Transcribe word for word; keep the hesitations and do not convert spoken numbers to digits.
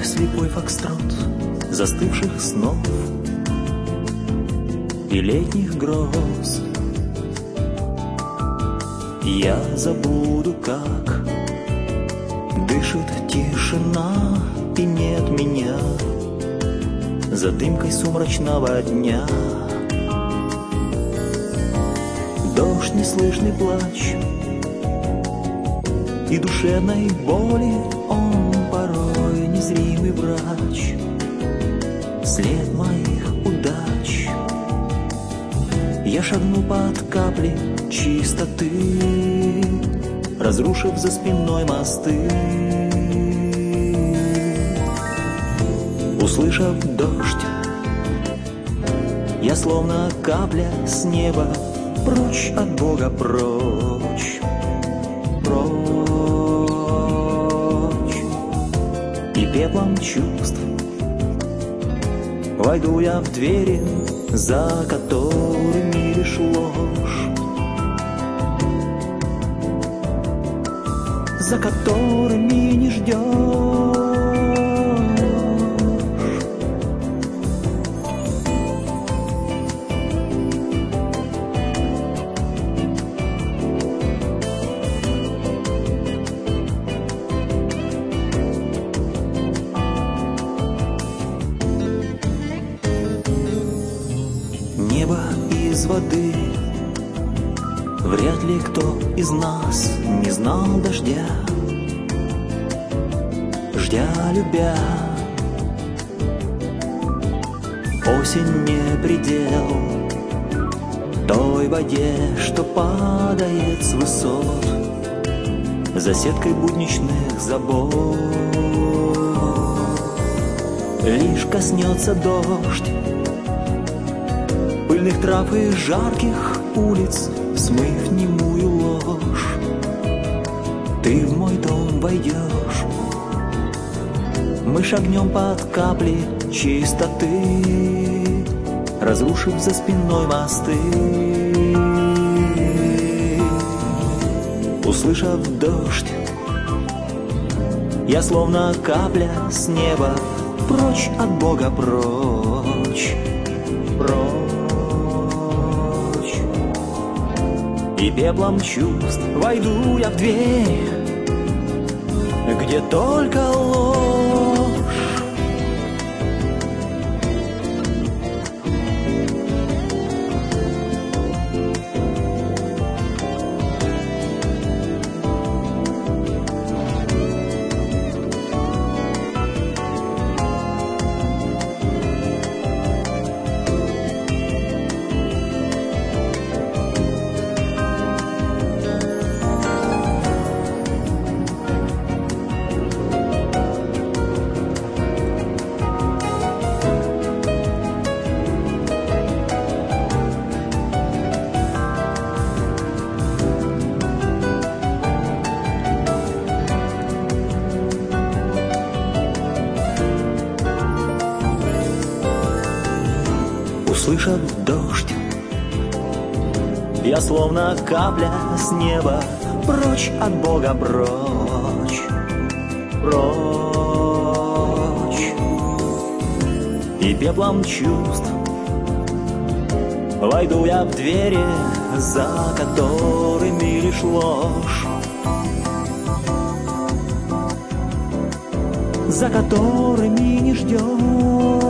слепой фокстрот застывших снов и летних гроз. Я забуду, как дышит тишина, и нет меня за дымкой сумрачного дня. Дождь, неслышный плач и душевной боли, он порой незримый врач, след моих удач. Я шагну под капли чистоты, разрушив за спиной мосты. Услышав дождь, я словно капля с неба, прочь от Бога, прочь, прочь. И пеплом чувств войду я в двери, за которыми лишь ложь, за которыми не ждешь. Небо из воды, вряд ли кто из нас не знал дождя, ждя, любя. Осень не предел той воде, что падает с высот за сеткой будничных забот. Лишь коснется дождь пыльных трав и жарких улиц, смыв немую ложь, ты в мой дом войдешь. Мы шагнем под капли чистоты, разрушив за спиной мосты. Услышав дождь, я словно капля с неба, прочь от Бога, прочь, прочь. И пеплом чувств войду я в дверь, где только ложь. Услышав дождь, я словно капля с неба, прочь от Бога, прочь, прочь. И пеплом чувств войду я в двери, за которыми лишь ложь, за которыми не ждешь.